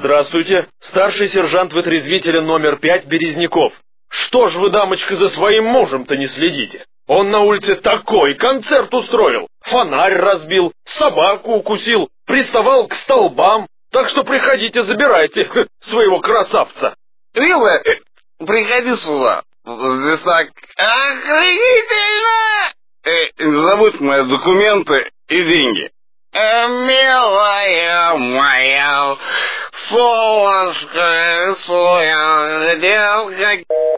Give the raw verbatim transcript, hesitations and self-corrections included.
Здравствуйте, старший сержант вытрезвителя номер пять Березняков. Что ж вы, дамочка, за своим мужем-то не следите? Он на улице такой концерт устроил, фонарь разбил, собаку укусил, приставал к столбам. Так что приходите, забирайте своего красавца. Милая, приходи сюда. Здесь так охренительно. Э, не забудь мои документы и деньги. Э, милая моя, солнышко, своя, где